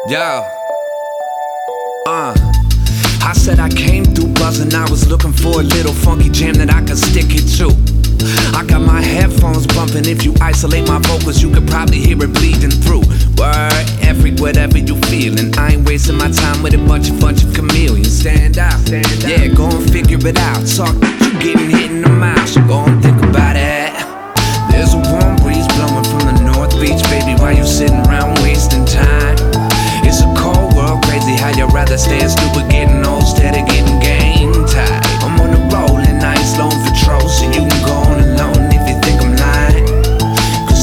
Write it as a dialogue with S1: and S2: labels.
S1: Yo. I said I came through buzzing. I was looking for a little funky jam that I could stick it to. I got my headphones bumping. If you isolate my vocals, you could probably hear it bleeding through. Word, whatever you feeling. I ain't wasting my time with a bunch of chameleons. Stand out, yeah, go and figure it out. Talk, you getting hit in the mouth, so go and think